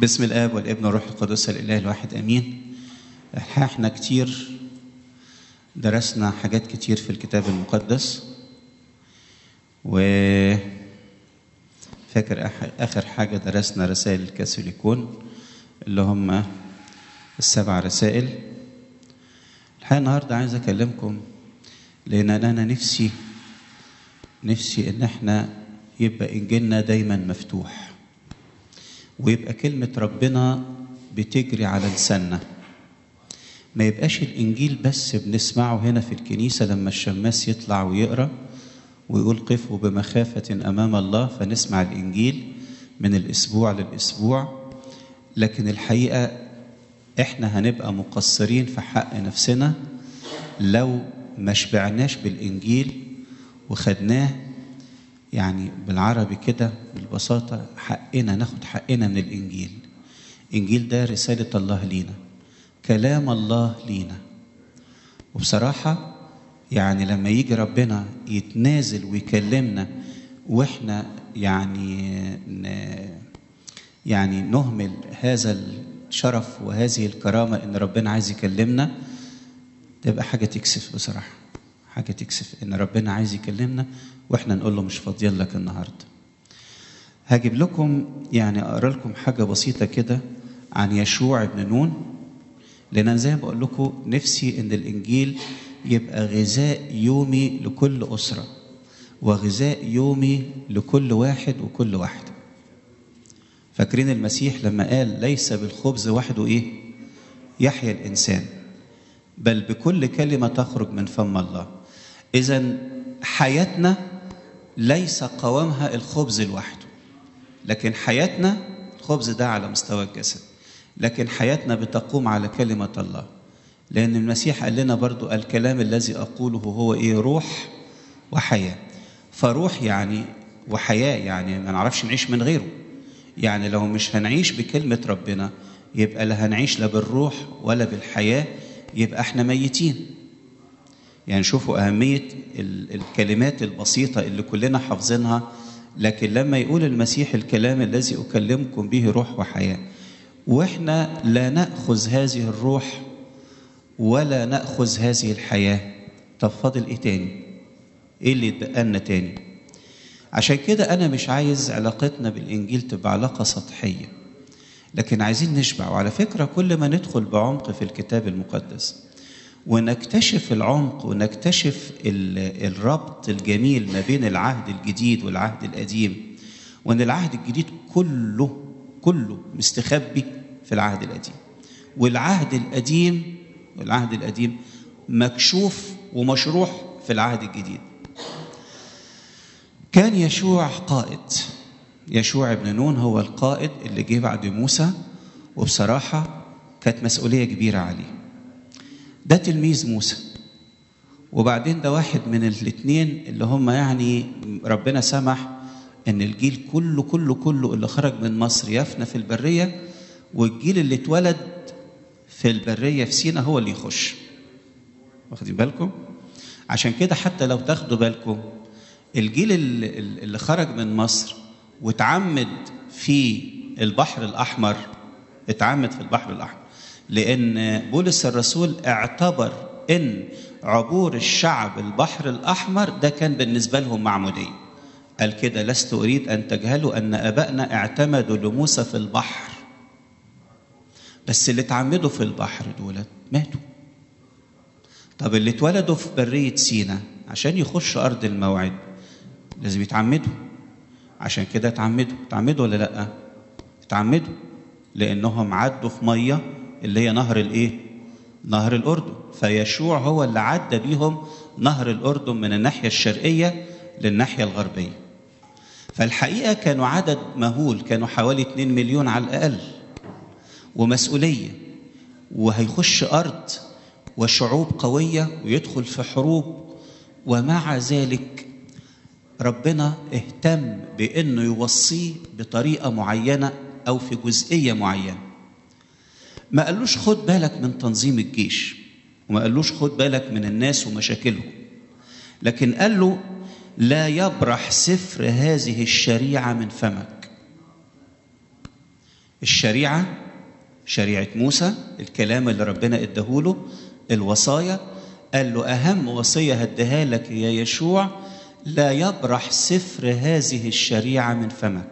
باسم الآب والابن والروح القدس الإله الواحد آمين. احنا كتير درسنا حاجات كتير في الكتاب المقدس، وفاكر آخر حاجة درسنا رسائل الكاثوليكون اللي هم السبع رسائل. الحقيقة النهاردة عايز أكلمكم لأن أنا نفسي إن احنا يبقى إنجيلنا دايما مفتوح، ويبقى كلمة ربنا بتجري على لساننا. ما يبقاش الإنجيل بس بنسمعه هنا في الكنيسة لما الشماس يطلع ويقرأ ويقول قفوا بمخافة أمام الله، فنسمع الإنجيل من الأسبوع للأسبوع. لكن الحقيقة إحنا هنبقى مقصرين في حق نفسنا لو ما شبعناش بالإنجيل وخدناه يعني بالعربي كده بالبساطة، ناخد حقنا من الإنجيل. الإنجيل ده رسالة الله لينا، كلام الله لينا. وبصراحة يعني لما يجي ربنا يتنازل ويكلمنا وإحنا يعني نهمل هذا الشرف وهذه الكرامة إن ربنا عايز يكلمنا، تبقى حاجة تكسف بصراحة، حاجة تكسف إن ربنا عايز يكلمنا وإحنا نقول له مش فاضيين لك النهاردة. هجيب لكم أقرأ لكم حاجة بسيطة كده عن يشوع ابن نون، لأن أنا زي ما بقول لكم نفسي إن الإنجيل يبقى غذاء يومي لكل أسرة، وغذاء يومي لكل واحد وكل واحدة. فاكرين المسيح لما قال ليس بالخبز وحده يحيى الإنسان، بل بكل كلمة تخرج من فم الله. إذن حياتنا ليس قوامها الخبز لوحده، لكن حياتنا الخبز ده على مستوى الجسد، لكن حياتنا بتقوم على كلمة الله. لأن المسيح قال لنا برضو الكلام الذي أقوله هو روح وحياة. فروح وحياة ما نعرفش نعيش من غيره. لو مش هنعيش بكلمة ربنا يبقى لا هنعيش لا بالروح ولا بالحياة، يبقى احنا ميتين. شوفوا أهمية الكلمات البسيطة اللي كلنا حافظينها، لكن لما يقول المسيح الكلام الذي أكلمكم به روح وحياة، وإحنا لا نأخذ هذه الروح ولا نأخذ هذه الحياة، طب فاضل تاني؟ اللي يتبقى تاني؟ عشان كده أنا مش عايز علاقتنا بالإنجيل تبقى علاقة سطحية، لكن عايزين نشبع. وعلى فكرة كل ما ندخل بعمق في الكتاب المقدس ونكتشف العمق ونكتشف الربط الجميل ما بين العهد الجديد والعهد القديم، وأن العهد الجديد كله مستخبي في العهد القديم، والعهد القديم مكشوف ومشروح في العهد الجديد. كان يشوع قائد، يشوع ابن نون هو القائد اللي جه بعد موسى، وبصراحة كانت مسؤولية كبيرة عليه. ده تلميذ موسى، وبعدين ده واحد من الاثنين اللي هم ربنا سمح ان الجيل كله اللي خرج من مصر يفنى في البرية، والجيل اللي اتولد في البرية في سينا هو اللي يخش. واخدين بالكم؟ عشان كده حتى لو تاخدوا بالكم الجيل اللي خرج من مصر واتعمد في البحر الأحمر، لأن بولس الرسول اعتبر إن عبور الشعب البحر الأحمر ده كان بالنسبة لهم معمودية. قال كده لست أريد أن تجهلوا أن آبائنا اعتمدوا لموسى في البحر، بس اللي اتعمدوا في البحر دول ماتوا. طب اللي اتولدوا في برية سينا عشان يخشوا أرض الموعد لازم يتعمدوا. عشان كده اتعمدوا ولا لأ؟ اتعمدوا لأنهم عدوا في مية اللي هي نهر الأردن. فيشوع هو اللي عدى بيهم نهر الأردن من الناحية الشرقية للناحية الغربية. فالحقيقة كانوا عدد مهول، كانوا حوالي 2 مليون على الأقل، ومسؤولية، وهيخش أرض وشعوب قوية ويدخل في حروب. ومع ذلك ربنا اهتم بأنه يوصيه بطريقة معينة أو في جزئية معينة. ما قالوش خد بالك من تنظيم الجيش، وما قالوش خد بالك من الناس ومشاكلهم، لكن قال له لا يبرح سفر هذه الشريعة من فمك. الشريعة، شريعة موسى، الكلام اللي ربنا اداهوله، الوصايا. قال له أهم وصية هديها لك يا يشوع: لا يبرح سفر هذه الشريعة من فمك،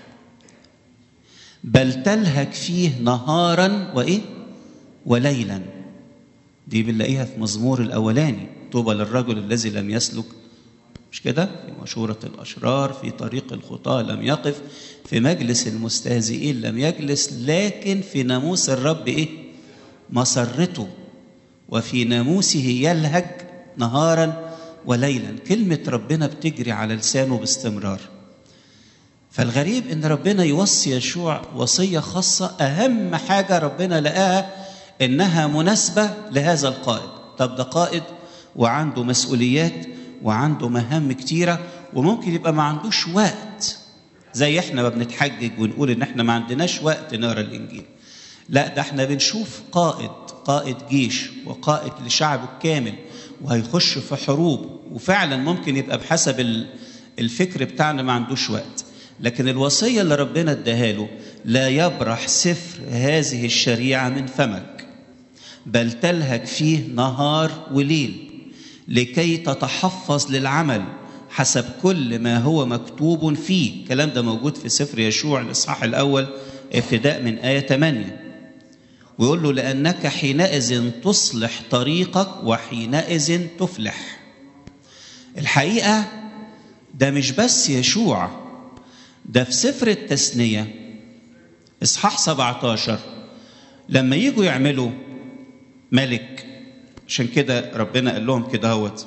بل تلهج فيه نهارا وإيه؟ وليلا. دي بنلاقيها في مزمور الأولاني: طوبى للرجل الذي لم يسلك، مش كده؟ في مشورة الأشرار، في طريق الخطاة لم يقف، في مجلس المستهزئين لم يجلس، لكن في ناموس الرب إيه؟ مسرته، وفي ناموسه يلهج نهارا وليلا. كلمة ربنا بتجري على لسانه باستمرار. فالغريب ان ربنا يوصي يشوع وصية خاصة، اهم حاجة ربنا لقاها انها مناسبة لهذا القائد. طب ده قائد وعنده مسؤوليات وعنده مهام كتيرة، وممكن يبقى ما عندوش وقت، زي احنا ما بنتحجج ونقول ان احنا ما عندناش وقت نقرا الانجيل. لا، ده احنا بنشوف قائد جيش وقائد لشعبه الكامل، وهيخش في حروب، وفعلا ممكن يبقى بحسب الفكر بتاعنا ما عندوش وقت. لكن الوصية اللي ربنا اداها له: لا يبرح سفر هذه الشريعة من فمك، بل تلهج فيه نهار وليل، لكي تتحفظ للعمل حسب كل ما هو مكتوب فيه. الكلام ده موجود في سفر يشوع الإصحاح الأول ابتداء من آية 8. ويقول له: لأنك حينئذ تصلح طريقك وحينئذ تفلح. الحقيقة ده مش بس يشوع، ده في سفر التثنية إصحاح 17 لما يجوا يعملوا ملك. عشان كده ربنا قال لهم كده هوت،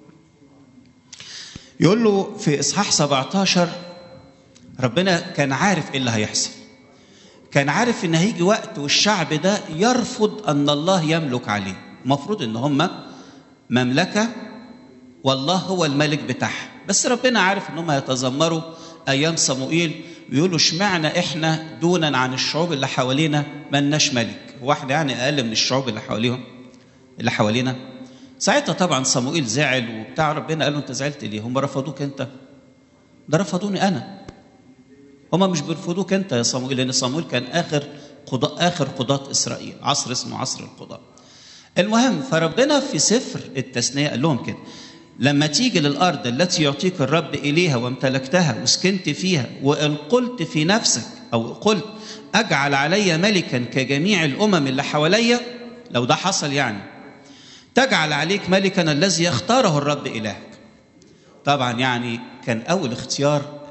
يقول له في إصحاح 17 ربنا كان عارف إيه اللي هيحصل. كان عارف إن هيجي وقت والشعب ده يرفض أن الله يملك عليه. المفروض إن هم مملكة والله هو الملك بتاعها، بس ربنا عارف إن هم هيتذمروا أيام صموئيل ويقولوا: اشمعنا إحنا دونا عن الشعوب اللي حوالينا ملناش ملك؟ واحد يعني أقل من الشعوب اللي حوالينا؟ ساعتها طبعا صموئيل زعل وبتاع. ربنا قال له: أنت زعلت ليه؟ هم رفضوك أنت؟ ده رفضوني أنا. هم مش بيرفضوك أنت يا صموئيل، لأن صموئيل كان آخر قضاة إسرائيل، عصر اسمه عصر القضاة. المهم، فربنا في سفر التثنية قال لهم كده: لما تيجي للأرض التي يعطيك الرب إليها وامتلكتها وسكنت فيها، وإن قلت في نفسك أو قلت أجعل علي ملكا كجميع الأمم اللي حواليا، لو ده حصل يعني، تجعل عليك ملكا الذي يختاره الرب إلهك. طبعا يعني كان أول اختيار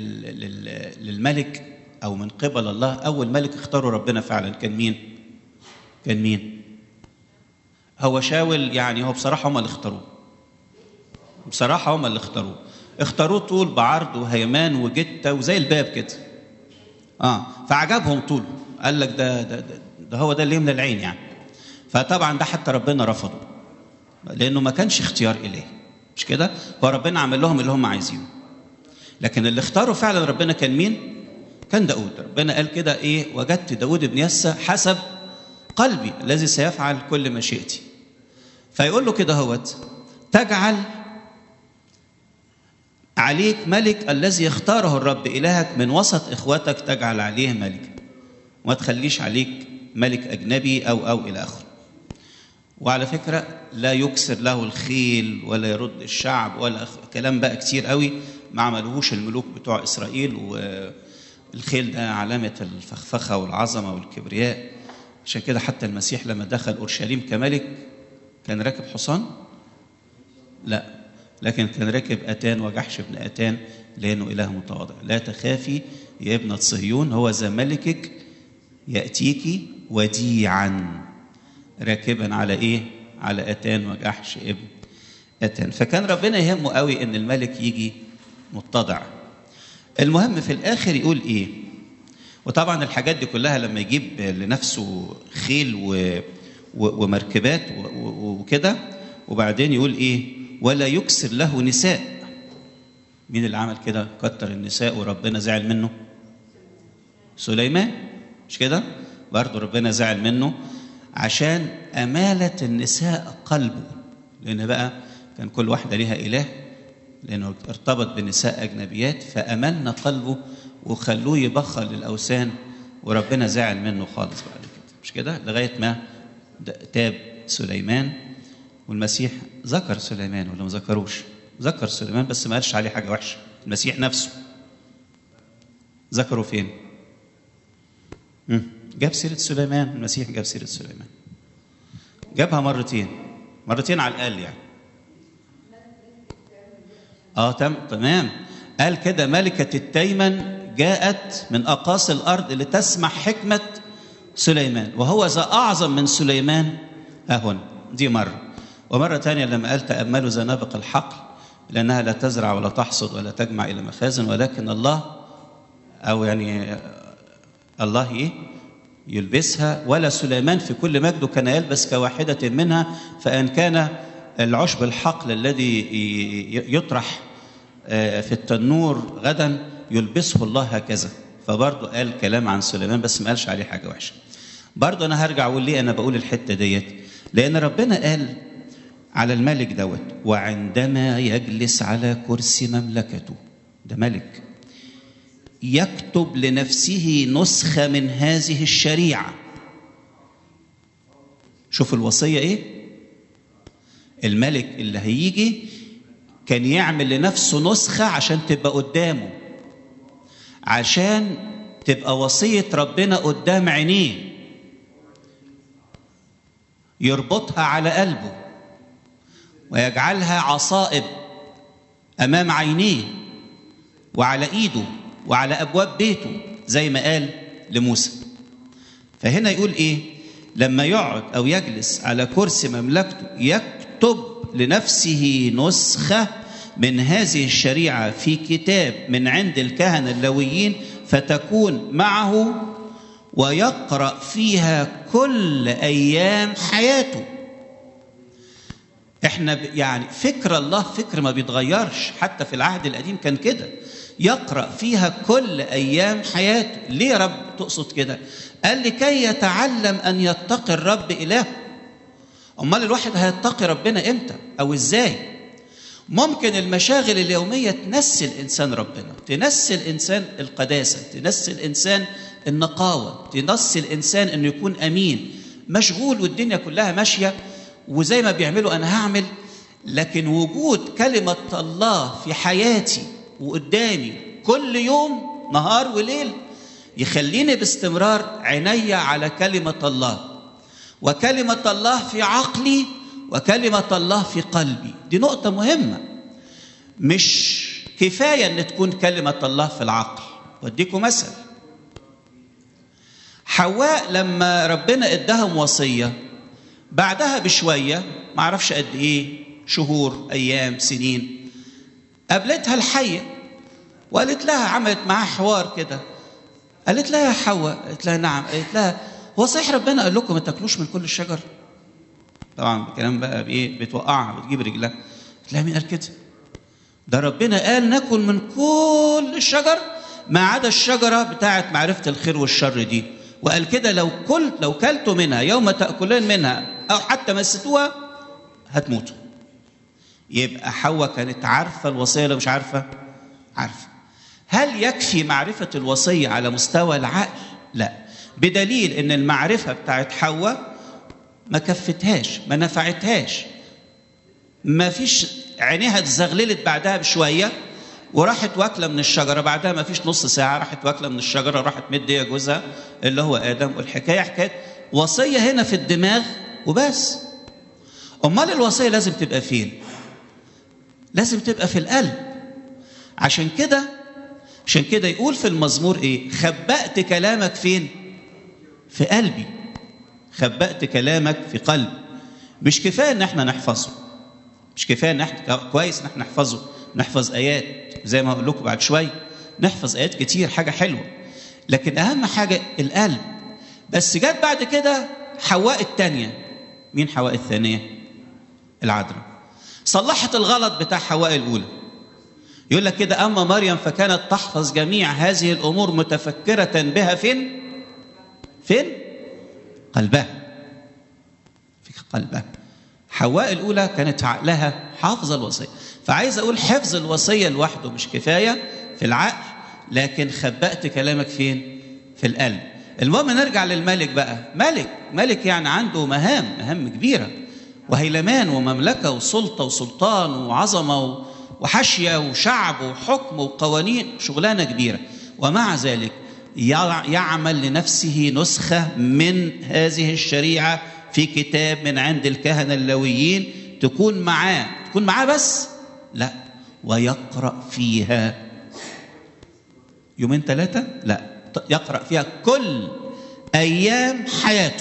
للملك أو من قبل الله، أول ملك اختاره ربنا فعلا كان مين؟ كان مين؟ هو شاول. يعني هو بصراحة هم اللي اختاروه، بصراحة هم اللي اختاروه طول بعرض وهيمان وجتة وزي الباب كده. فعجبهم طوله، قال لك ده هو ده اللي يملى العين يعني. فطبعا ده حتى ربنا رفضه لأنه ما كانش اختيار إليه، مش كده؟ فربنا عمل لهم اللي هم عايزينه. لكن اللي اختاروا فعلا ربنا كان مين؟ كان داود. ربنا قال كده: إيه؟ وجدت داود بن يسى حسب قلبي الذي سيفعل كل مشيئتي. فيقول له كده هوت: تجعل عليك ملك الذي يختاره الرب إلهك من وسط إخوتك، تجعل عليه ملك، وما تخليش عليك ملك أجنبي أو إلى آخره. وعلى فكرة لا يكسر له الخيل ولا يرد الشعب ولا كلام بقى كتير قوي ما عملوهوش الملوك بتوع إسرائيل. والخيل ده علامة الفخفخة والعظمة والكبرياء. عشان كده حتى المسيح لما دخل أورشليم كملك كان راكب حصان؟ لا، لكن كان راكب أتان وجحش بن أتان، لأنه إله متواضع. لا تخافي يا ابنة صهيون، هو ذا ملكك يأتيك وديعا راكبا على إيه؟ على أتان وجحش ابن أتان. فكان ربنا يهمه قوي إن الملك يجي متضع. المهم في الآخر يقول إيه؟ وطبعا الحاجات دي كلها لما يجيب لنفسه خيل ومركبات وكده، وبعدين يقول إيه؟ ولا يكسر له نساء. مين اللي عمل كده؟ كتر النساء وربنا زعل منه؟ سليمان، مش كده؟ برضه ربنا زعل منه عشان أمالة النساء قلبه، لأن بقى كان كل واحدة ليها إله، لأنه ارتبط بنساء أجنبيات، فأملنا قلبه وخلوه يبخل للأوثان وربنا زعل منه خالص بعد كده، مش كده؟ لغاية ما تاب سليمان، والمسيح ذكر سليمان ولا ما ذكروش؟ ذكر سليمان بس ما قالش عليه حاجة وحشة. المسيح نفسه ذكره فين؟ جاب سيرة سليمان. المسيح جاب سيرة سليمان، جابها مرتين على الأقل يعني. تمام. قال كده: ملكة التيمن جاءت من أقاصي الأرض لتسمع حكمة سليمان، وهو ذا أعظم من سليمان أهون. دي مرة. ومرة تانية لما قال: تأملوا زنابق الحقل لأنها لا تزرع ولا تحصد ولا تجمع إلى مخازن، ولكن الله، أو يعني الله يلبسها، ولا سليمان في كل مجده كان يلبس كواحدة منها، فإن كان العشب الحقل الذي يطرح في التنور غدا يلبسه الله هكذا. فبرضه قال كلام عن سليمان بس ما قالش عليه حاجة وحشة. برضه أنا هرجع أقول ليه أنا بقول الحتة ديت، لأن ربنا قال على الملك دوت: وعندما يجلس على كرسي مملكته، ده ملك، يكتب لنفسه نسخة من هذه الشريعة. شوف الوصية إيه؟ الملك اللي هيجي كان يعمل لنفسه نسخة عشان تبقى قدامه، عشان تبقى وصية ربنا قدام عينيه، يربطها على قلبه ويجعلها عصائب أمام عينيه وعلى إيده وعلى أبواب بيته زي ما قال لموسى. فهنا يقول إيه؟ لما يقعد أو يجلس على كرسي مملكته يكتب لنفسه نسخة من هذه الشريعة في كتاب من عند الكهنة اللاويين، فتكون معه ويقرأ فيها كل أيام حياته. احنا يعني فكر الله فكر ما بيتغيرش، حتى في العهد القديم كان كده، يقرأ فيها كل أيام حياته. ليه يا رب تقصد كده؟ قال لكي يتعلم أن يتقي الرب إلهه. أمال الواحد هيتقي ربنا إمتى أو إزاي؟ ممكن المشاغل اليومية تنسي الإنسان ربنا، تنسي الإنسان القداسة، تنسي الإنسان النقاوة، تنسي الإنسان أنه يكون أمين، مشغول والدنيا كلها ماشية وزي ما بيعملوا أنا هعمل. لكن وجود كلمة الله في حياتي وقدامي كل يوم نهار وليل يخليني باستمرار عيني على كلمة الله، وكلمة الله في عقلي وكلمة الله في قلبي. دي نقطة مهمة. مش كفاية أن تكون كلمة الله في العقل. واديكم مثل: حواء لما ربنا اداهم وصية بعدها بشوية، ما عرفش قد ايه، شهور، ايام، سنين، قابلتها الحية وقالت لها، عملت معها حوار كده، قالت لها: يا حواء. قالت لها: نعم. قالت لها: هو صحيح ربنا قال لكم ما تاكلوش من كل الشجر؟ طبعا الكلام بقى بايه؟ بتوقعها، بتجيب رجلها. قالت لها: مين قال كده؟ ده ربنا قال ناكل من كل الشجر ما عدا الشجرة بتاعت معرفة الخير والشر دي، وقال كده لو كلتوا منها يوم تأكلون منها أو حتى مستوها هتموتوا. يبقى حواء كانت عارفة الوصية ولا مش عارفة؟ عارفة. هل يكفي معرفة الوصية على مستوى العقل؟ لا، بدليل ان المعرفة بتاعت حواء ما كفتهاش، ما نفعتهاش، ما فيش، عينيها اتزغللت بعدها بشوية وراحت واكله من الشجره، بعدها ما فيش نص ساعه راحت واكله من الشجره، راحت مديه جوزها اللي هو ادم، والحكايه حكايه وصيه هنا في الدماغ وبس. امال الوصيه لازم تبقى فين؟ لازم تبقى في القلب. عشان كده يقول في المزمور ايه؟ خبأت كلامك فين؟ في قلبي. خبأت كلامك في قلبي. مش كفايه ان احنا نحفظه، مش كفايه ان احنا كويس ان احنا نحفظه، نحفظ ايات زي ما هقول لكم بعد شويه، نحفظ ايات كتير، حاجه حلوه، لكن اهم حاجه القلب. بس جت بعد كده حواء الثانيه. مين حواء الثانيه؟ العذراء. صلحت الغلط بتاع حواء الاولى. يقول لك كده: اما مريم فكانت تحفظ جميع هذه الامور متفكره بها فين؟ قلبها. في قلبها. حواء الاولى كانت عقلها حافظه الوصيه. فعايز اقول حفظ الوصيه لوحده مش كفايه في العقل، لكن خبأت كلامك فين؟ في القلب. المهم نرجع للملك بقى. ملك يعني عنده مهام كبيرة، وهيلمان ومملكة وسلطة وسلطان وعظمة وحاشية وشعب وحكم وقوانين، شغلانة كبيرة. ومع ذلك يعمل لنفسه نسخة من هذه الشريعة في كتاب من عند الكهنة اللاويين، تكون معاه بس لا، ويقرأ فيها يومين 3، لا، يقرأ فيها كل أيام حياته.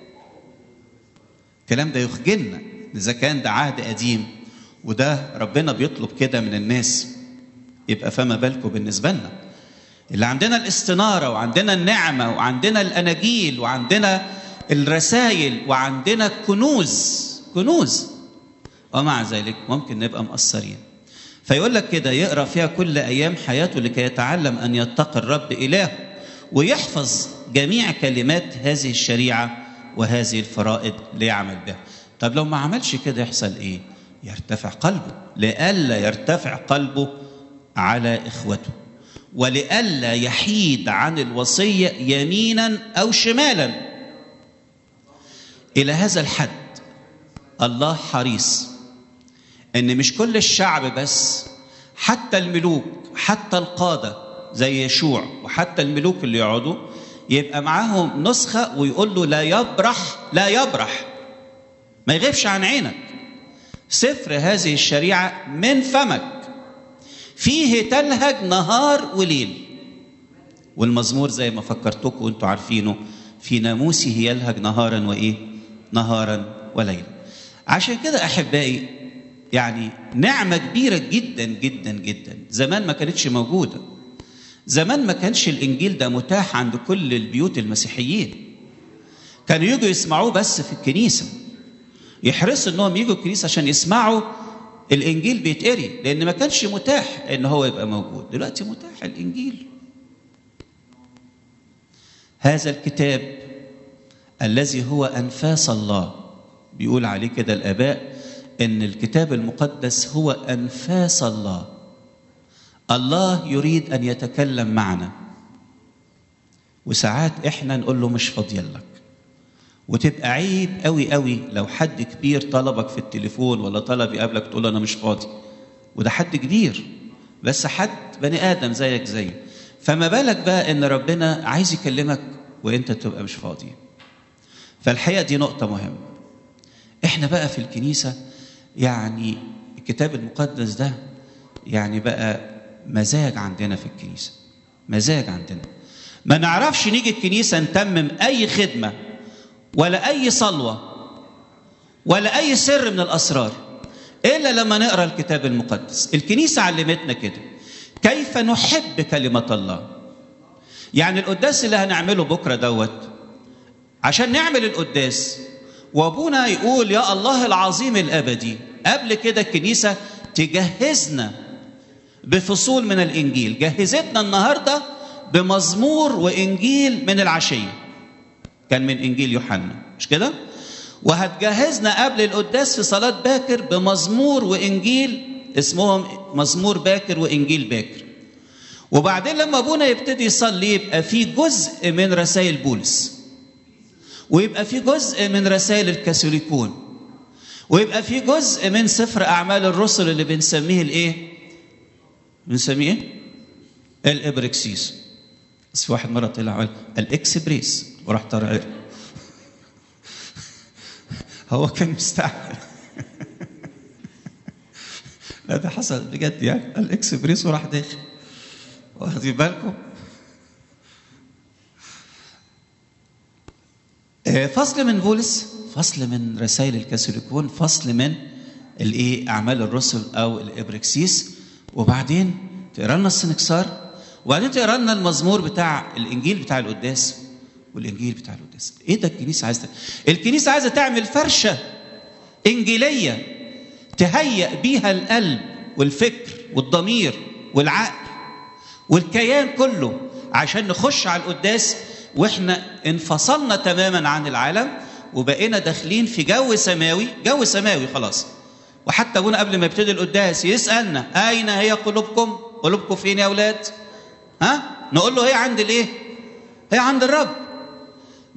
الكلام ده يخجلنا إذا كان ده عهد قديم وده ربنا بيطلب كده من الناس، يبقى فما بالكم بالنسبة لنا اللي عندنا الاستنارة وعندنا النعمة وعندنا الأناجيل وعندنا الرسائل وعندنا كنوز، ومع ذلك ممكن نبقى مقصرين. فيقول لك كده يقرأ فيها كل أيام حياته لكي يتعلم أن يتقي الرب إلهه ويحفظ جميع كلمات هذه الشريعة وهذه الفرائض ليعمل بها. طب لو ما عملش كده يحصل إيه؟ يرتفع قلبه، لئلا يرتفع قلبه على إخوته، ولئلا يحيد عن الوصية يمينا أو شمالا. إلى هذا الحد الله حريص إن مش كل الشعب بس، حتى الملوك، حتى القادة زي يشوع، وحتى الملوك اللي يقعدوا يبقى معاهم نسخة ويقول له لا يبرح، ما يغيبش عن عينك سفر هذه الشريعة من فمك، فيه تلهج نهار وليل. والمزمور زي ما فكرتكم وانتوا عارفينه، في ناموسه يلهج نهارا وليلا. عشان كده أحبائي يعني نعمة كبيرة جدا جدا جدا. زمان ما كانتش موجودة، زمان ما كانش الإنجيل ده متاح عند كل البيوت المسيحيين، كانوا يجوا يسمعوه بس في الكنيسة، يحرصوا انهم يجوا الكنيسة عشان يسمعوا الإنجيل بيتقري، لأن ما كانش متاح إن هو يبقى موجود. دلوقتي متاح الإنجيل. هذا الكتاب الذي هو أنفاس الله، بيقول عليه كده الآباء إن الكتاب المقدس هو أنفاس الله. الله يريد أن يتكلم معنا، وساعات إحنا نقول له مش فاضيين لك، وتبقى عيب قوي قوي لو حد كبير طلبك في التليفون ولا طلب يقابلك تقول له أنا مش فاضي، وده حد كبير بس حد بني آدم زيك زيه. فما بالك بقى إن ربنا عايز يكلمك وإنت تبقى مش فاضي. فالحقيقة دي نقطة مهمة. إحنا بقى في الكنيسة يعني الكتاب المقدس ده يعني بقى مزاج عندنا في الكنيسة، مزاج عندنا. ما نعرفش نيجي الكنيسة نتمم أي خدمة ولا أي صلوة ولا أي سر من الأسرار إلا لما نقرأ الكتاب المقدس. الكنيسة علمتنا كده كيف نحب كلمة الله. يعني القداس اللي هنعمله بكرة دوت، عشان نعمل القداس وابونا يقول يا الله العظيم الأبدي، قبل كده الكنيسة تجهزنا بفصول من الإنجيل. جهزتنا النهاردة بمزمور وإنجيل من العشية، كان من إنجيل يوحنا، مش كده؟ وهتجهزنا قبل القداس في صلاة باكر بمزمور وإنجيل اسمهم مزمور باكر وإنجيل باكر. وبعدين لما أبونا يبتدي يصلي يبقى في جزء من رسائل بولس، ويبقى في جزء من رسائل الكاثوليكون، ويبقى في جزء من سفر أعمال الرسل اللي بنسميه الإيه؟ بنسميه إيه؟ الإبركسيس. بس في واحد مرة طلع قال الإكسبريس وراح طلع هو كان مستعجل. لا ده حصل بجد يعني، الإكسبريس وراح داخل. واخدين بالكم؟ فصل من بولس، فصل من رسائل الكاثوليكون، فصل من الايه اعمال الرسل او الابركسيس، وبعدين تقرا لنا السنكسار، وبعدين تقرا لنا المزمور بتاع الانجيل بتاع القداس والانجيل بتاع القداس. ايه ده الكنيسه عايزه؟ الكنيسه عايزه تعمل فرشه انجيليه تهيئ بيها القلب والفكر والضمير والعقل والكيان كله عشان نخش على القداس واحنا انفصلنا تماما عن العالم وبقينا داخلين في جو سماوي، جو سماوي خلاص. وحتى ابونا قبل ما يبتدي القداس يسالنا اين هي قلوبكم؟ قلوبكم فين يا اولاد؟ ها؟ نقول له هي عند الايه؟ هي عند الرب.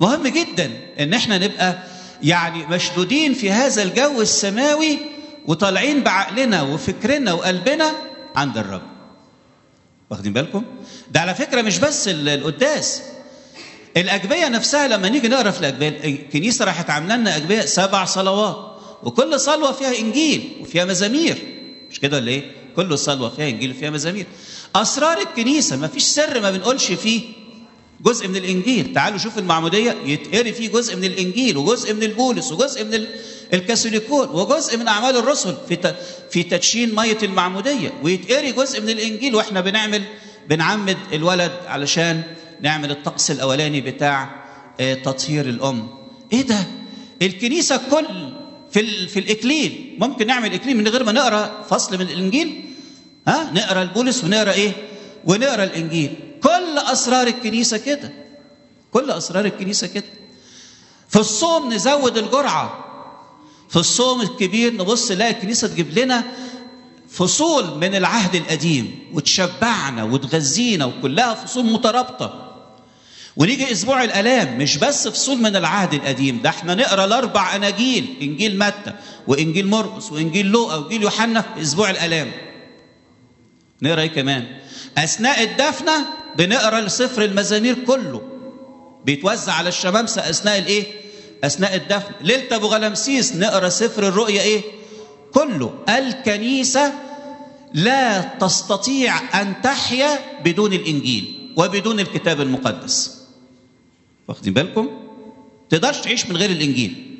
مهم جدا ان احنا نبقى يعني مشدودين في هذا الجو السماوي وطالعين بعقلنا وفكرنا وقلبنا عند الرب. واخدين بالكم؟ ده على فكرة مش بس القداس، الأجبية نفسها لما نيجي نقرأ في الأجبية، الكنيسة راحت عاملة لنا أجبية 7 صلوات، وكل صلوة فيها إنجيل وفيها مزامير، مش كده ولا إيه؟ كل صلوة فيها إنجيل وفيها مزامير. أسرار الكنيسة ما فيش سر ما بنقولش فيه جزء من الإنجيل. تعالوا شوف المعمودية يتقري فيه جزء من الإنجيل وجزء من البولس وجزء من الكاثوليكون وجزء من أعمال الرسل في تدشين مية المعمودية، ويتقري جزء من الإنجيل وإحنا بنعمد الولد علشان نعمل الطقس الأولاني بتاع تطهير الأم. إيه ده؟ الكنيسة كل في الإكليل ممكن نعمل إكليل من غير ما نقرأ فصل من الإنجيل؟ نقرأ البولس ونقرأ إيه؟ ونقرأ الإنجيل. كل أسرار الكنيسة كده، كل أسرار الكنيسة كده. في الصوم نزود الجرعة، في الصوم الكبير نبص نلاقي الكنيسة تجيب لنا فصول من العهد القديم وتشبعنا وتغذينا، وكلها فصول مترابطة. ونيجي أسبوع الآلام مش بس فصول من العهد القديم، ده احنا نقرأ ال4 أناجيل، إنجيل متى وإنجيل مرقس وإنجيل لوقا وإنجيل يوحنا في أسبوع الآلام. نقرأ إيه كمان؟ أثناء الدفنة بنقرأ سفر المزامير كله، بيتوزع على الشمامسة أثناء الإيه؟ أثناء الدفن. ليلة أبو غلمسيس نقرأ سفر الرؤيا إيه؟ كله. الكنيسة لا تستطيع أن تحيا بدون الإنجيل وبدون الكتاب المقدس. واخدين بالكم؟ تقدرش تعيش من غير الإنجيل.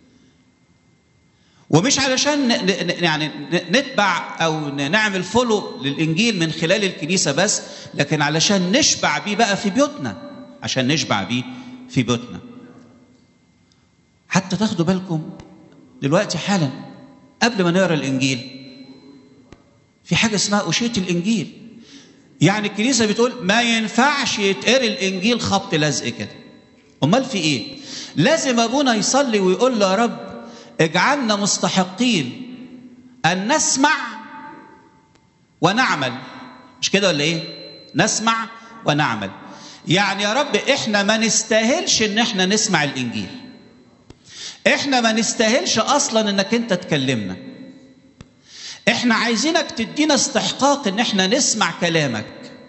ومش علشان يعني نتبع أو نعمل فولو للإنجيل من خلال الكنيسة بس، لكن علشان نشبع بيه بقى في بيوتنا، عشان نشبع بيه في بيوتنا. حتى تاخدوا بالكم دلوقتي حالا قبل ما نقرأ الإنجيل في حاجة اسمها أشية الإنجيل. يعني الكنيسة بتقول ما ينفعش يتقري الإنجيل خبط لزق كده. أمال في إيه؟ لازم أبونا يصلي ويقول له يا رب اجعلنا مستحقين أن نسمع ونعمل. مش كده ولا إيه؟ نسمع ونعمل. يعني يا رب إحنا ما نستاهلش إن إحنا نسمع الإنجيل، إحنا ما نستاهلش أصلا إنك أنت تكلمنا، إحنا عايزينك تدينا استحقاق إن إحنا نسمع كلامك.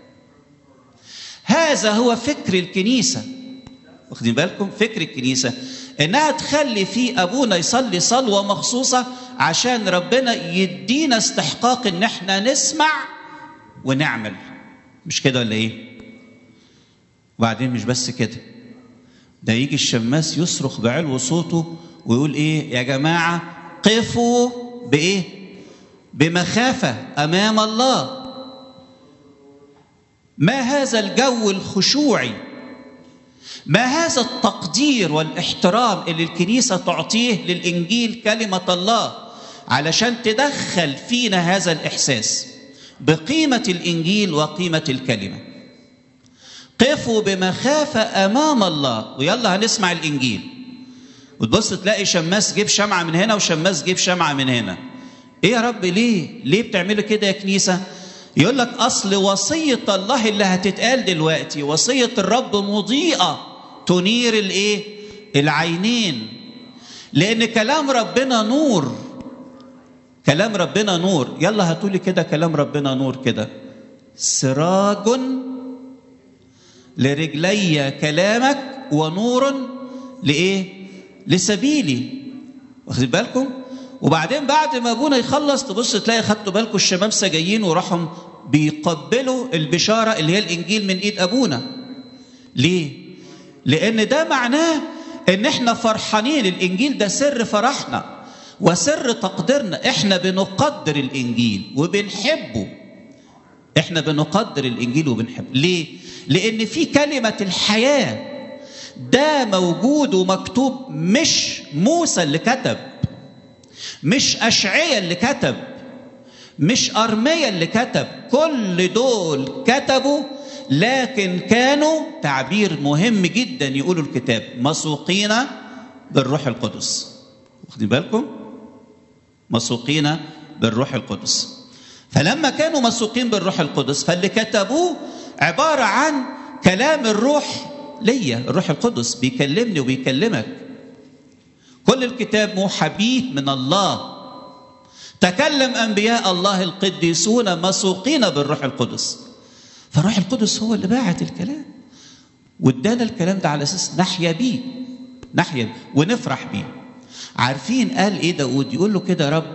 هذا هو فكر الكنيسة. واخدين بالكم؟ فكر الكنيسة إنها تخلي في أبونا يصلي صلوة مخصوصة عشان ربنا يدينا استحقاق إن إحنا نسمع ونعمل. مش كده ولا إيه؟ وبعدين مش بس كده، ده يجي الشماس يصرخ بعلو صوته ويقول إيه؟ يا جماعة قفوا بإيه؟ بمخافة أمام الله. ما هذا الجو الخشوعي، ما هذا التقدير والاحترام اللي الكنيسة تعطيه للإنجيل كلمة الله علشان تدخل فينا هذا الإحساس بقيمة الإنجيل وقيمة الكلمة. قفوا بمخافة أمام الله. ويلا هنسمع الإنجيل، وتبص تلاقي شماس جيب شمعة من هنا وشماس جيب شمعة من هنا. إيه يا رب ليه بتعملوا كده يا كنيسة؟ يقول لك أصل وصية الله اللي هتتقال دلوقتي وصية الرب مضيئة تنير الإيه؟ العينين. لأن كلام ربنا نور، كلام ربنا نور. يلا هاتولي كده كلام ربنا نور كده. سراج لرجلي كلامك ونور لإيه؟ لسبيلي. واخدين بالكم؟ وبعدين بعد ما ابونا يخلص تبص تلاقي خدتوا بالكم الشمامسه جايين وراحوا بيقبلوا البشاره اللي هي الانجيل من ايد ابونا. ليه؟ لان ده معناه ان احنا فرحانين. الانجيل ده سر فرحنا وسر تقديرنا. احنا بنقدر الانجيل وبنحبه. احنا بنقدر الانجيل وبنحبه. ليه؟ لان في كلمه الحياه ده موجود ومكتوب. مش موسى اللي كتب، مش أشعية اللي كتب، مش أرميا اللي كتب. كل دول كتبوا، لكن كانوا تعبير مهم جدا يقولوا الكتاب مسوقين بالروح القدس. واخدين بالكم؟ مسوقين بالروح القدس. فلما كانوا مسوقين بالروح القدس فاللي كتبوه عبارة عن كلام الروح ليا، الروح القدس بيكلمني وبيكلمك. كل الكتاب موحى به من الله، تكلم أنبياء الله القديسون مسوقين بالروح القدس. فالروح القدس هو اللي باعت الكلام وادانا الكلام ده على أساس نحيا بيه ونفرح بيه. عارفين قال إيه داود؟ يقول له كده رب،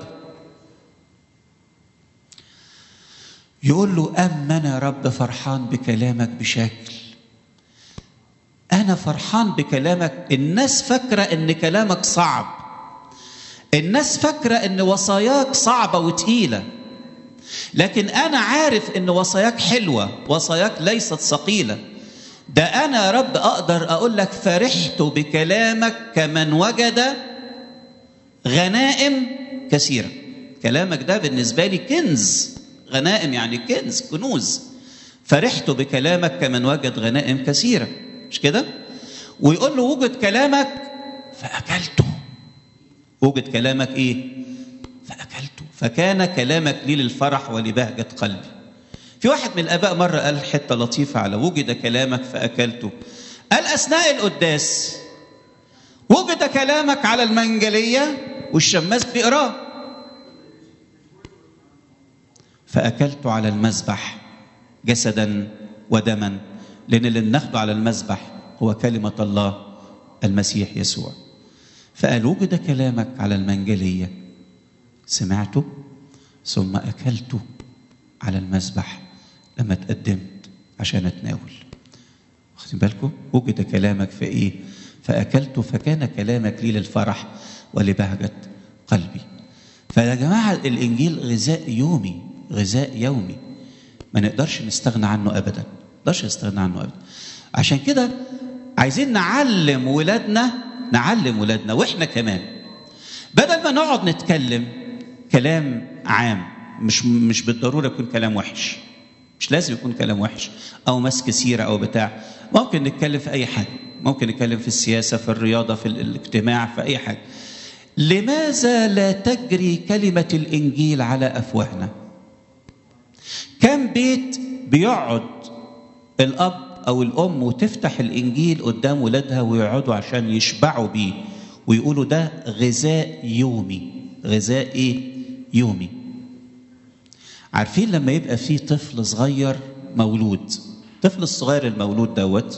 يقول له أما أنا رب فرحان بكلامك بشكل، أنا فرحان بكلامك. الناس فاكرة إن كلامك صعب، الناس فاكرة إن وصاياك صعبة وتقيلة، لكن أنا عارف إن وصاياك حلوة، وصاياك ليست ثقيلة. ده أنا يا رب أقدر أقول لك فرحت بكلامك كمن وجد غنائم كثيرة. كلامك ده بالنسبة لي كنز، غنائم يعني كنز، كنوز. فرحت بكلامك كمن وجد غنائم كثيرة، مش كده؟ ويقول له وجد كلامك فأكلته. وجد كلامك إيه؟ فأكلته، فكان كلامك لي للفرح ولبهجة قلبي. في واحد من الآباء مرة قال حتة لطيفة على وجد كلامك فأكلته، قال أثناء القداس وجد كلامك على المنجلية والشماس بيقراه، فأكلت على المذبح جسدا ودما، لأن اللي بناخده على المذبح هو كلمة الله المسيح يسوع. فقال وجد كلامك على المنجلية، سمعته ثم أكلته على المذبح لما تقدمت عشان أتناول. واخدين بالكم؟ وجد كلامك في إيه؟ فأكلته، فكان كلامك لي للفرح ولبهجة قلبي. فيا جماعة الإنجيل غذاء يومي، غذاء يومي ما نقدرش نستغنى عنه أبدا، نقدرش نستغنى عنه أبدا. عشان كده عايزين نعلم ولادنا وإحنا كمان، بدل ما نقعد نتكلم كلام عام، مش بالضرورة يكون كلام وحش، مش لازم يكون كلام وحش أو مسك سيرة أو بتاع، ممكن نتكلم في أي حاجة، ممكن نتكلم في السياسة، في الرياضة، في الاجتماع، في أي حاجة. لماذا لا تجري كلمة الإنجيل على أفواهنا؟ كم بيت بيقعد الأب أو الأم وتفتح الإنجيل قدام ولادها ويقعدوا عشان يشبعوا بيه ويقولوا ده غذاء يومي. غذاء إيه؟ يومي. عارفين لما يبقى فيه طفل صغير مولود، الطفل الصغير المولود دوت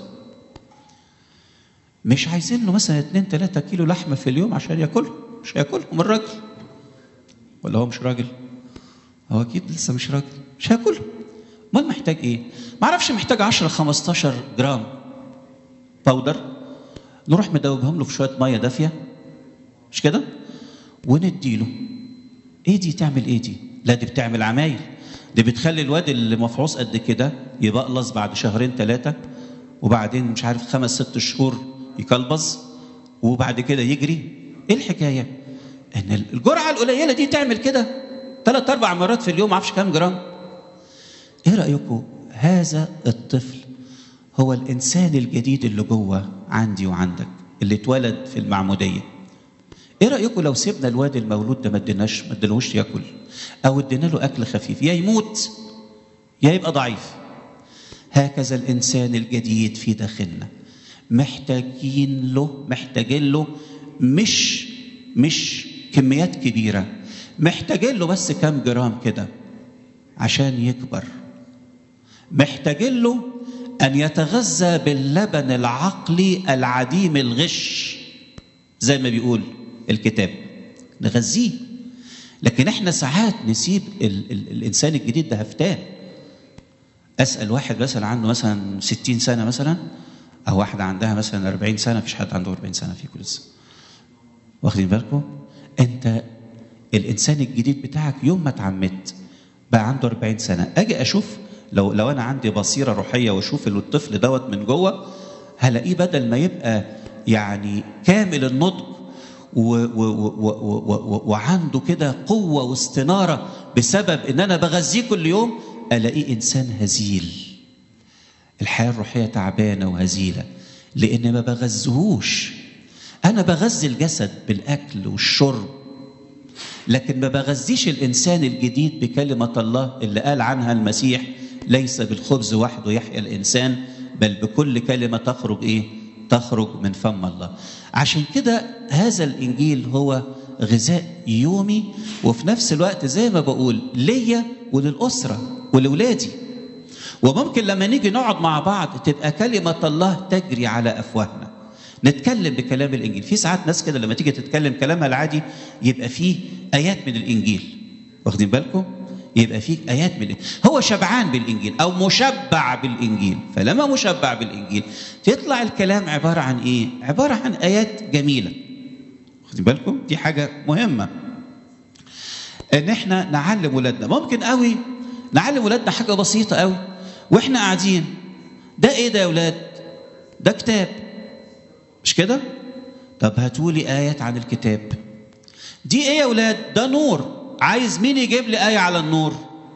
مش عايزين له مثلا 2-3 كيلو لحمة في اليوم عشان ياكلهم، مش هياكلهم الراجل، ولا هو مش راجل؟ هو أكيد لسه مش راجل، مش هياكلهم. امال محتاج ايه؟ ما اعرفش، محتاج 10-15 جرام باودر نروح مدوبهم له في شويه ميه دافيه، مش كده؟ ونديله. ايه دي تعمل ايه دي؟ لا دي بتعمل عمايل، دي بتخلي الواد اللي مفعوص قد كده يبقلص بعد 2-3 وبعدين مش عارف 5-6 شهور يكلبز وبعد كده يجري. ايه الحكايه؟ ان الجرعه القليله دي تعمل كده 3-4 مرات في اليوم، ما اعرفش كام جرام. ايه رايكم؟ هذا الطفل هو الانسان الجديد اللي جوه عندي وعندك، اللي اتولد في المعموديه. ايه رايكم لو سيبنا الواد المولود ده ما اديناهوش ياكل، او ادينا له اكل خفيف، يا يموت يا يبقى ضعيف. هكذا الانسان الجديد في داخلنا محتاجين له مش كميات كبيره، محتاجين له بس كام جرام كده عشان يكبر. محتاجين له أن يتغذى باللبن العقلي العديم الغش زي ما بيقول الكتاب، نغذيه. لكن احنا ساعات نسيب الإنسان الجديد ده هفتان. أسأل واحد مثلا عنده مثلا 60 سنة مثلا، أو واحدة عندها مثلا 40 سنة، مفيش حد عنده 40 سنة فيكم لسه. واخدين بالكم؟ أنت الإنسان الجديد بتاعك يوم ما اتعمدت بقى عنده 40 سنة، أجي أشوف لو أنا عندي بصيرة روحية وأشوف الطفل دوت من جوه، هلاقيه بدل ما يبقى يعني كامل النضج وعنده كده قوة واستنارة بسبب إن أنا بغذيه كل يوم، ألاقيه إنسان هزيل. الحياة الروحية تعبانة وهزيلة لأن ما بغذهوش. أنا بغذي الجسد بالأكل والشرب، لكن ما بغذيش الإنسان الجديد بكلمة الله اللي قال عنها المسيح: ليس بالخبز وحده يحيا الإنسان بل بكل كلمة تخرج إيه؟ تخرج من فم الله. عشان كده هذا الإنجيل هو غذاء يومي، وفي نفس الوقت زي ما بقول ليا وللأسرة ولولادي. وممكن لما نيجي نقعد مع بعض تبقى كلمة الله تجري على أفواهنا، نتكلم بكلام الإنجيل. في ساعات ناس كده لما تيجي تتكلم كلامها العادي يبقى فيه آيات من الإنجيل، واخدين بالكم؟ يبقى فيه آيات من الإنجيل، هو شبعان بالإنجيل أو مشبع بالإنجيل. فلما مشبع بالإنجيل تطلع الكلام عبارة عن إيه؟ عبارة عن آيات جميلة، واخدين بالكم؟ دي حاجة مهمة إن إحنا نعلم ولادنا. ممكن قوي نعلم ولادنا حاجة بسيطة قوي وإحنا قاعدين، ده إيه ده يا ولاد؟ ده كتاب، مش كده؟ طب هاتولي آيات عن الكتاب. دي إيه يا ولاد؟ ده نور. عايز مين يجيب لي آية على النور؟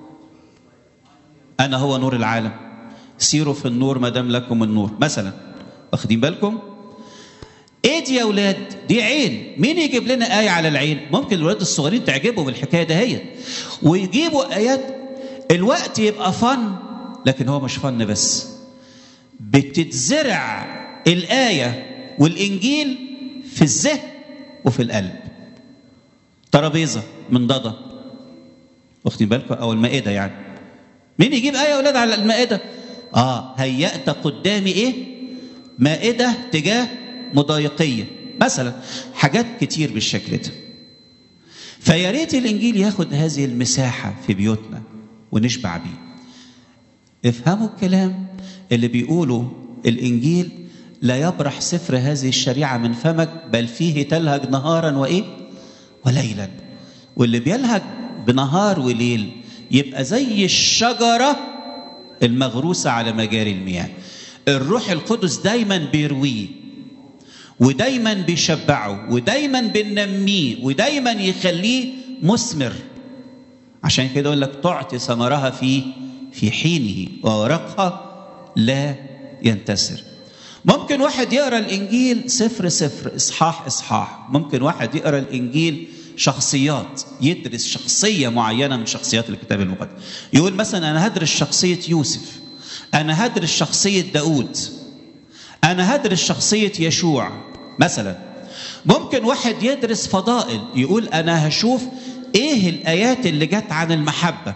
أنا هو نور العالم، سيروا في النور ما دام لكم النور مثلا، واخدين بالكم؟ إيه دي يا ولاد؟ دي عين. مين يجيب لنا آية على العين؟ ممكن الولاد الصغيرين تعجبهم الحكاية دهيت ويجيبوا آيات. الوقت يبقى فن، لكن هو مش فن بس، بتتزرع الآية والإنجيل في الذهن وفي القلب. ترابيزة من ضده، واخدين بالكم؟ أو المائدة يعني. مين يجيب آية يا أولاد على المائدة؟ هيأت قدامي إيه؟ مائدة تجاه مضايقية مثلا، حاجات كتير بالشكل ده. فيا ريت الإنجيل ياخد هذه المساحة في بيوتنا ونشبع بيه. افهموا الكلام اللي بيقوله الإنجيل: لا يبرح سفر هذه الشريعة من فمك، بل فيه تلهج نهارا وإيه؟ وليلا. واللي بيلهج بنهار وليل يبقى زي الشجرة المغروسة على مجاري المياه. الروح القدس دايما بيرويه، ودايما بيشبعه، ودايما بننميه، ودايما يخليه مثمر. عشان كده يقول لك تعطي ثمرها في حينه، وورقها لا ينتسر. ممكن واحد يقرأ الإنجيل سفر سفر، إصحاح إصحاح. ممكن واحد يقرأ الإنجيل شخصيات، يدرس شخصية معينة من شخصيات الكتاب المقدس. يقول مثلا أنا هدرس شخصية يوسف، أنا هدرس شخصية داود، أنا هدرس شخصية يشوع مثلا. ممكن واحد يدرس فضائل، يقول أنا هشوف إيه الآيات اللي جت عن المحبة،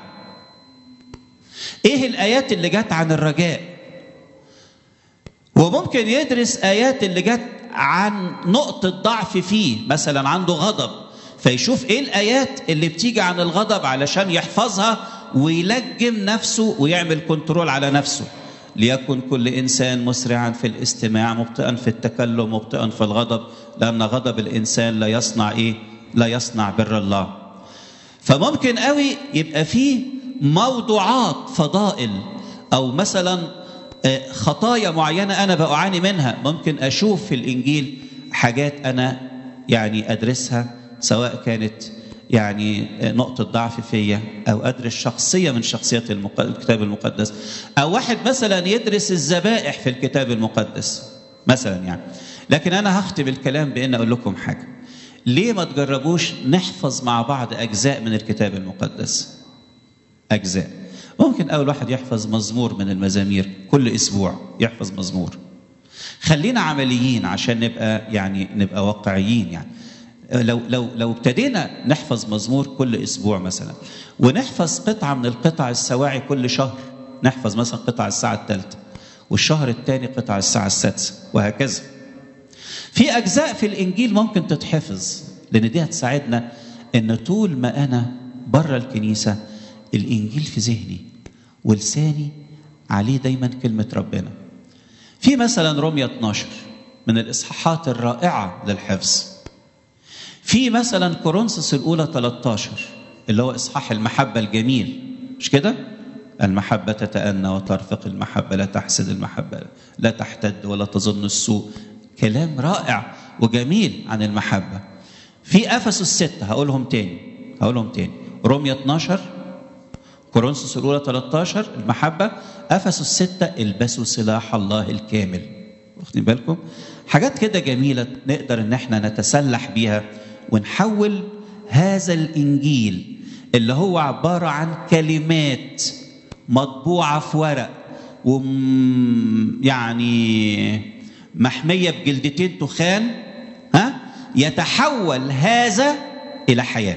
إيه الآيات اللي جت عن الرجاء. وممكن يدرس آيات اللي جت عن نقطة ضعف فيه، مثلا عنده غضب، فيشوف إيه الآيات اللي بتيجي عن الغضب علشان يحفظها ويلجم نفسه ويعمل كنترول على نفسه. ليكن كل إنسان مسرعا في الاستماع، مبطئا في التكلم، مبطئا في الغضب، لأن غضب الإنسان لا يصنع إيه؟ لا يصنع بر الله. فممكن قوي يبقى فيه موضوعات فضائل، أو مثلا خطايا معينة أنا بعاني منها، ممكن أشوف في الإنجيل حاجات أنا يعني أدرسها، سواء كانت يعني نقطة ضعف فيا، أو أدرس شخصية من شخصيات الكتاب المقدس، أو واحد مثلا يدرس الذبائح في الكتاب المقدس مثلا يعني. لكن أنا هختم الكلام بأن أقول لكم حاجة: ليه ما تجربوش نحفظ مع بعض أجزاء من الكتاب المقدس؟ أجزاء. ممكن أول واحد يحفظ مزمور من المزامير، كل أسبوع يحفظ مزمور. خلينا عمليين عشان نبقى واقعيين يعني. لو ابتدينا نحفظ مزمور كل أسبوع مثلا، ونحفظ قطعة من القطع السواعي كل شهر، نحفظ مثلا قطعة الساعة 3، والشهر الثاني قطعة الساعة 6، وهكذا. في أجزاء في الإنجيل ممكن تتحفظ، لأن دي هتساعدنا إن طول ما أنا بره الكنيسة الإنجيل في ذهني ولساني عليه دايما كلمة ربنا. في مثلا رمية 12 من الإصحاحات الرائعة للحفظ. في مثلا كورنثوس الأولى 13 اللي هو إصحاح المحبة الجميل، مش كده؟ المحبة تتأنى وترفق، المحبة لا تحسد، المحبة لا تحتد ولا تظن السوء. كلام رائع وجميل عن المحبة. في أفسس 6 هقولهم تاني، رمية 12، كورنثوس الأولى 13 المحبة، أفسس 6 البسوا سلاح الله الكامل. واخدين بالكم؟ حاجات كده جميلة نقدر إن احنا نتسلح بيها، ونحول هذا الإنجيل اللي هو عبارة عن كلمات مطبوعة في ورق يعني محمية بجلدتين تخان، يتحول هذا إلى حياة.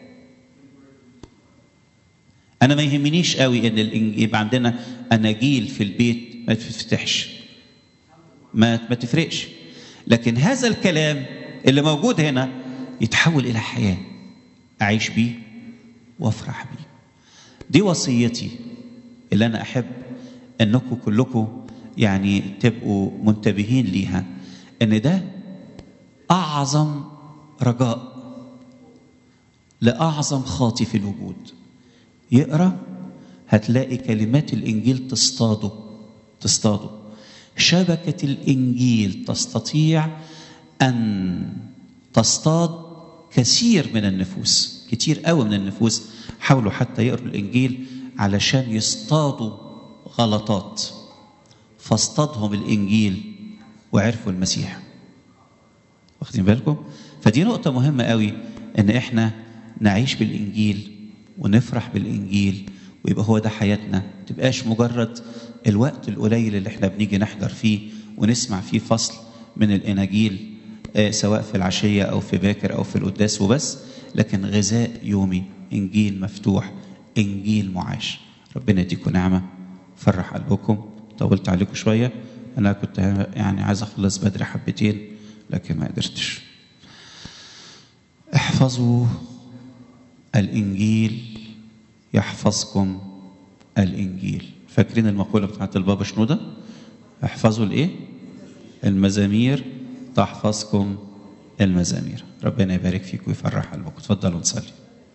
أنا ما يهمنيش قوي إن يبقى عندنا أناجيل في البيت ما تفتحش، ما تفرقش، لكن هذا الكلام اللي موجود هنا يتحول إلى حياة أعيش بيه وأفرح بيه. دي وصيتي اللي أنا أحب أنكم كلكم يعني تبقوا منتبهين ليها، أن ده أعظم رجاء لأعظم خاطي في الوجود. يقرأ هتلاقي كلمات الإنجيل تصطاده. شبكة الإنجيل تستطيع أن تصطاد كثير من النفوس، كتير قوي من النفوس حاولوا حتى يقروا الإنجيل علشان يصطادوا غلطات، فاصطادهم الإنجيل وعرفوا المسيح. واخدين بالكم؟ فدي نقطة مهمة قوي، إن إحنا نعيش بالإنجيل ونفرح بالإنجيل ويبقى هو ده حياتنا. ما تبقاش مجرد الوقت القليل اللي إحنا بنيجي نحضر فيه ونسمع فيه فصل من الإناجيل، سواء في العشية أو في باكر أو في القداس وبس، لكن غذاء يومي، إنجيل مفتوح، إنجيل معاش. ربنا يديكم نعمة، فرح قلبكم. طولت عليكم شوية، أنا كنت يعني عايز أخلص بدري حبتين لكن ما قدرتش. احفظوا الإنجيل يحفظكم الإنجيل. فاكرين المقولة بتاعت البابا شنودة؟ احفظوا الإيه؟ المزامير تحفظكم المزامير. ربنا يبارك فيكم ويفرح قلبكم. تفضلوا نصلي.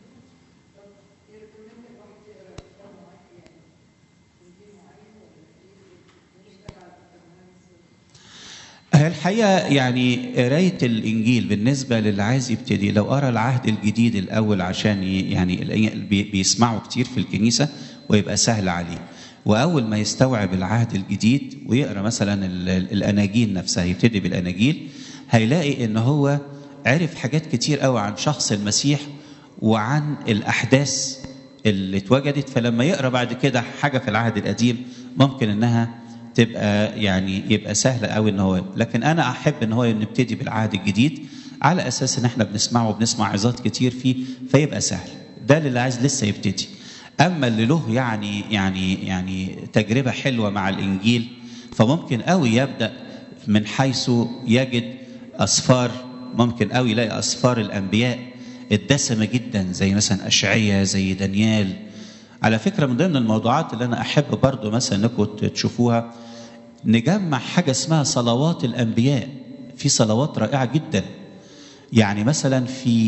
الحقيقة يعني قراية الإنجيل بالنسبة للي عايز يبتدي، لو قرأ العهد الجديد الأول عشان يعني بيسمعوا كتير في الكنيسة ويبقى سهل عليه، وأول ما يستوعب العهد الجديد ويقرأ مثلا الأناجيل نفسها، يبتدي بالأناجيل، هيلاقي إن هو عرف حاجات كتير قوي عن شخص المسيح وعن الأحداث اللي اتوجدت. فلما يقرأ بعد كده حاجة في العهد القديم ممكن إنها تبقى يعني يبقى سهل قوي ان هو، لكن انا احب ان هو نبتدي بالعهد الجديد على اساس ان احنا بنسمع عظات كتير فيه فيبقى سهل. ده اللي عايز لسه يبتدي. اما اللي له يعني تجربه حلوه مع الانجيل فممكن قوي يبدا من حيث يجد اسفار، ممكن قوي يلاقي اسفار الانبياء الدسمه جدا زي مثلا اشعياء، زي دانيال. على فكرة من ضمن الموضوعات اللي أنا أحب برضو مثلا أنكم تشوفوها، نجمع حاجة اسمها صلوات الأنبياء. في صلوات رائعة جدا، يعني مثلا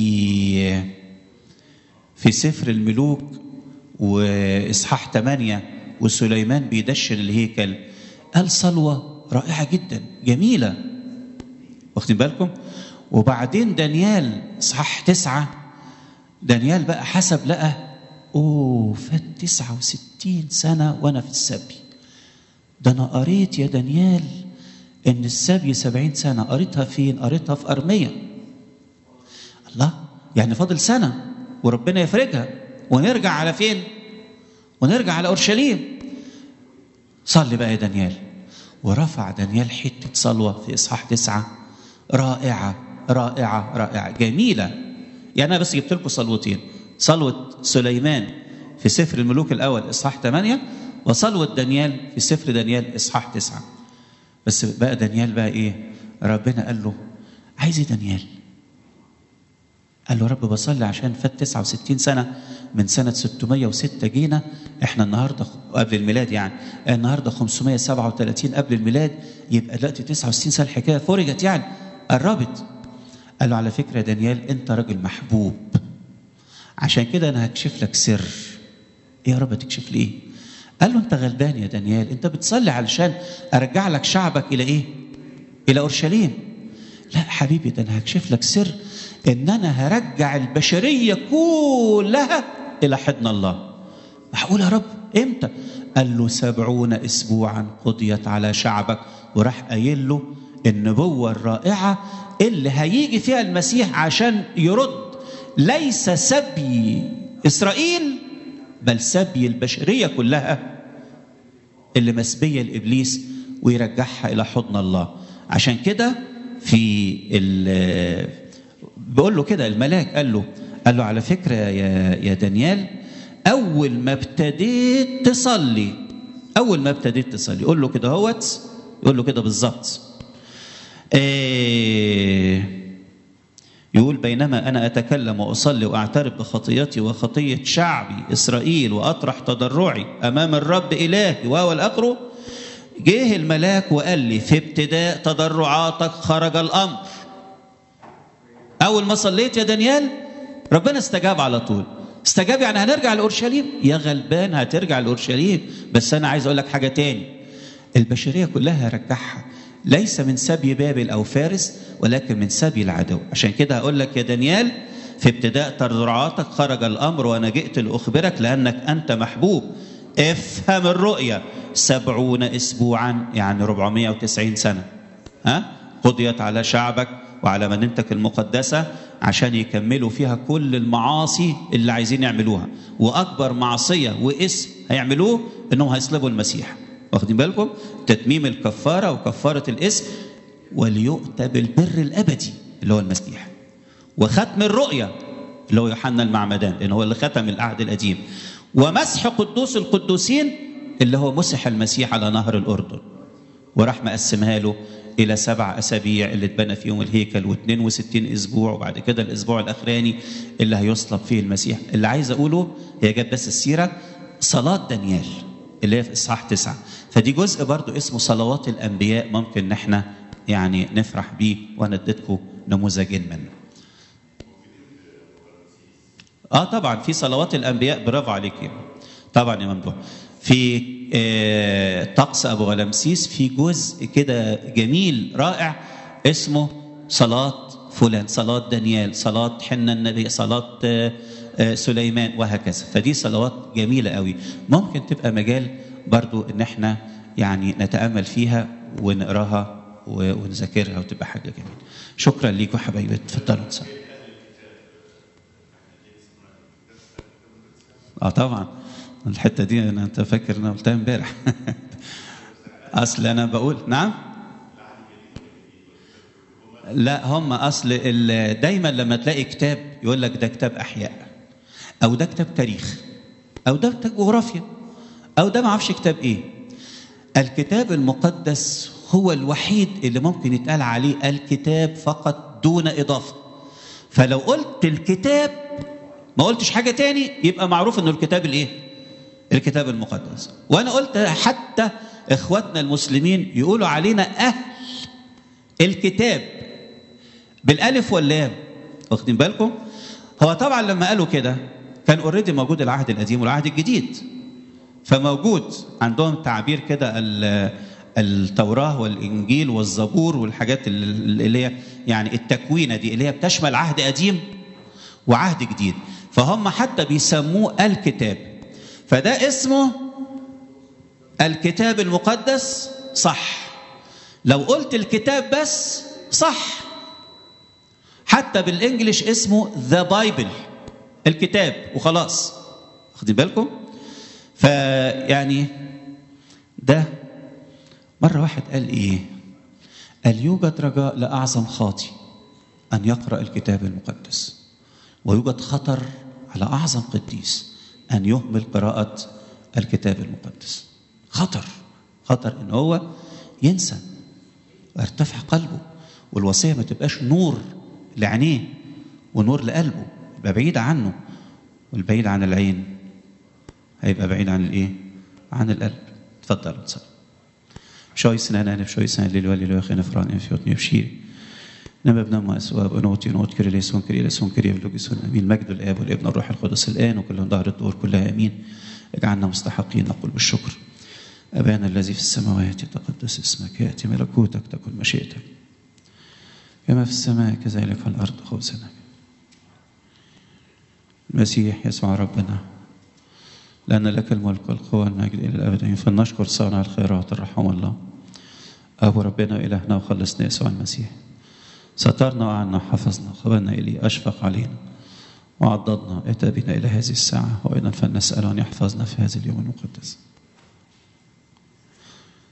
في سفر الملوك وإصحاح 8 وسليمان بيدشن الهيكل، قال صلوة رائعة جدا جميلة، واخدين بالكم؟ وبعدين دانيال إصحاح 9، دانيال بقى حسب لقى فات 69 سنة وأنا في السبي. ده أنا قريت يا دانيال إن السبي 70 سنة. قريتها فين؟ قريتها في أرمية. الله، يعني فاضل سنة وربنا يفرجها ونرجع على فين؟ ونرجع على أورشليم. صلي بقى يا دانيال. ورفع دانيال حتة صلوة في إصحاح 9 رائعة رائعة رائعة جميلة. يعني أنا بس جبت لكم صلوتين، صلوة سليمان في سفر الملوك الأول إصحاح 8، وصلوة دانيال في سفر دانيال إصحاح 9. بس بقى دانيال بقى إيه؟ ربنا قال له عايز إيه دانيال؟ قال له رب بصلي عشان فات 69 سنة من سنة 606 جينا، إحنا النهاردة قبل الميلاد، يعني النهاردة 537 قبل الميلاد، يبقى دلوقتي 69 سنة الحكاية فرجت يعني قربت. قال له على فكرة يا دانيال أنت راجل محبوب، عشان كده أنا هكشف لك سر. إيه يا رب تكشف لي إيه؟ قال له أنت غلبان يا دانيال، أنت بتصلي علشان أرجع لك شعبك إلى إيه؟ إلى أورشليم. لا حبيبي، ده أنا هكشف لك سر إن أنا هرجع البشرية كلها إلى حضن الله. معقول يا رب؟ إمتى؟ قال له 70 أسبوعا قضيت على شعبك. وراح قايل له النبوة الرائعة اللي هيجي فيها المسيح عشان يرد ليس سبي إسرائيل بل سبي البشرية كلها اللي مسبية لإبليس ويرجعها إلى حضن الله. عشان كده بيقول له كده الملاك، قال له على فكرة يا دانيال، أول ما ابتديت تصلي يقول له كده يقول له كده بالظبط. يقول بينما أنا أتكلم وأصلي وأعترف بخطيتي وخطية شعبي إسرائيل وأطرح تضرعي أمام الرب إلهي وهو الآخر، جه الملاك وقال لي في ابتداء تضرعاتك خرج الأمر. أول ما صليت يا دانيال ربنا استجاب على طول. استجاب يعني هنرجع لأورشليم. يا غلبان هترجع لأورشليم، بس أنا عايز أقول لك حاجة تاني، البشرية كلها هرجعها، ليس من سبي بابل أو فارس ولكن من سبي العدو. عشان كده هقول لك يا دانيال في ابتداء تضرعاتك خرج الأمر وأنا جئت لأخبرك لأنك أنت محبوب. افهم الرؤية، 70 أسبوعا يعني 490 سنة قضيت على شعبك وعلى مدينتك المقدسة عشان يكملوا فيها كل المعاصي اللي عايزين يعملوها. وأكبر معصية واسم هيعملوه إنهم هيصلبوا المسيح. واخدين بالكم؟ تتميم الكفارة وكفارة الاسم، وليؤتى بالبر الأبدي اللي هو المسيح، وختم الرؤية اللي هو يوحنا المعمدان لأنه هو اللي ختم العهد القديم، ومسح قدوس القدوسين اللي هو مسح المسيح على نهر الأردن وراح مقسمها له إلى 7 أسابيع اللي اتبنى فيهم الهيكل، و62 أسبوع، وبعد كده الأسبوع الأخراني اللي هيصلب فيه المسيح. اللي عايز أقوله هي جت بس السيرة صلاة دانيال اللي هي في إصحاح 9، فدي جزء برضو اسمه صلوات الأنبياء، ممكن نحن يعني نفرح بيه، وأنا اديتكم نموذجين منه. طبعا في صلوات الأنبياء، برافو عليك طبعا يا ممدوح. في طقس أبو غلمسيس في جزء كده جميل رائع اسمه صلاة فلان، صلاة دانيال، صلاة حنا النبي، صلاة سليمان، وهكذا. فدي صلوات جميلة قوي، ممكن تبقى مجال برضو ان احنا يعني نتأمل فيها ونقراها ونذاكرها وتبقى حاجة جميلة. شكرا ليكم حبايبي، اتفضلوا تصلوا. طبعا الحتة دي انت فاكر انا قلتها امبارح اصل انا بقول نعم، لا هم اصل دايما لما تلاقي كتاب يقول لك ده كتاب احياء، او ده كتاب تاريخ، او ده كتاب جغرافيا، او ده ما اعرفش كتاب ايه. الكتاب المقدس هو الوحيد اللي ممكن يتقال عليه الكتاب فقط دون اضافه. فلو قلت الكتاب ما قلتش حاجه تاني يبقى معروف انه الكتاب الايه؟ الكتاب المقدس. وانا قلت حتى اخواتنا المسلمين يقولوا علينا اهل الكتاب بالالف واللام. واخدين بالكم؟ هو طبعا لما قالوا كده كان اوريدي موجود العهد القديم والعهد الجديد، فموجود عندهم تعبير كده التوراة والإنجيل والزبور والحاجات اللي هي يعني التكوينة دي اللي هي بتشمل عهد قديم وعهد جديد، فهم حتى بيسموه الكتاب. فده اسمه الكتاب المقدس صح. لو قلت الكتاب بس صح، حتى بالإنجليش اسمه The Bible، الكتاب وخلاص. واخدين بالكم؟ فيعني ده مرة واحد قال إيه؟ قال يوجد رجاء لأعظم خاطي أن يقرأ الكتاب المقدس، ويوجد خطر على أعظم قديس أن يهمل قراءة الكتاب المقدس. خطر إن هو ينسى ويرتفع قلبه، والوصية ما تبقاش نور لعينيه ونور لقلبه، يبقى بعيد عنه، والبعيد عن العين هيبقى بعيد عن الايه؟ عن القلب. تفضلوا تصلوا. شويسنا انا شويسنا للولي لو يخنا فران فيوتني بشير نما بنما اسواب انوتي نوت كريليسون كريليسون كريلوجيسون امين. مجد الاب والابن والروح القدس الان وكل ظهر الدور كلها امين. اجعلنا مستحقين نقول بالشكر. ابانا الذي في السماوات يتقدس اسمك، ياتي ملكوتك، تكن مشيئتك كما في السماء كذلك في الارض. خبزنا المسيح يسوع ربنا، لأن لك الملك والقوة والمجد إلى الأبد. فلنشكر صانع الخيرات الرحمة الله أبو ربنا وإلهنا وخلصنا يسوع المسيح، سترنا وعنا وحفظنا، قبلنا إليه، أشفق علينا وعضدنا، أتى بنا إلى هذه الساعة، وأيضا فلنسأل أن يحفظنا في هذا اليوم المقدس.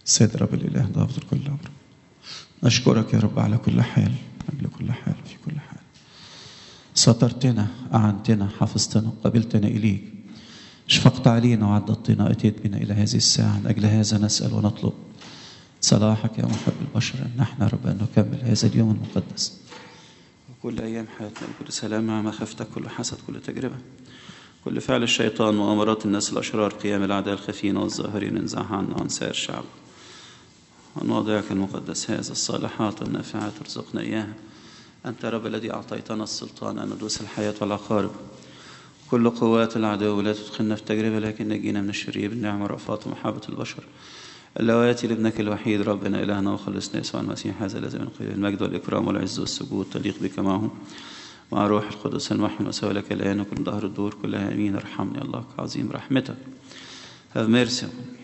سيد رب الإله ضابط كل أمر. نشكرك يا رب على كل حال، قبل كل حال، في كل حال. سترتنا، أعنتنا، حفظتنا، قبلتنا إليك، شفقت علينا وعضدتنا، أتيت بنا إلى هذه الساعة. من أجل هذا نسأل ونطلب صلاحك يا محب البشر، أن نحن رب أن نكمل هذا اليوم المقدس وكل أيام حياتنا بكل سلام مع مخافتك، كل حسد، كل تجربة، كل فعل الشيطان، مؤامرات الناس الأشرار، قيام الأعداء الخفين والظاهرين، انزعها عنا وعن سائر الشعب. عن وضعك المقدس هذا الصالحات والنافعات ارزقنا إياها. أنت رب الذي أعطيتنا السلطان أن ندوس الحياة والعقارب، كل قوات العدو لا تدخلنا في تجربة، لكن نجينا من الشرير بالنعمة والرأفات ومحبة البشر اللواتي لابنك الوحيد ربنا إلهنا وخلصنا يسوع المسيح، هذا الذي من قيل المجد والإكرام والعز والسجود تليق بك معه مع روح القدس المحن وسوى لك الآن وكل ظهر الدور كلها. أمين. ارحمني الله كعظيم رحمتك. Have mercy.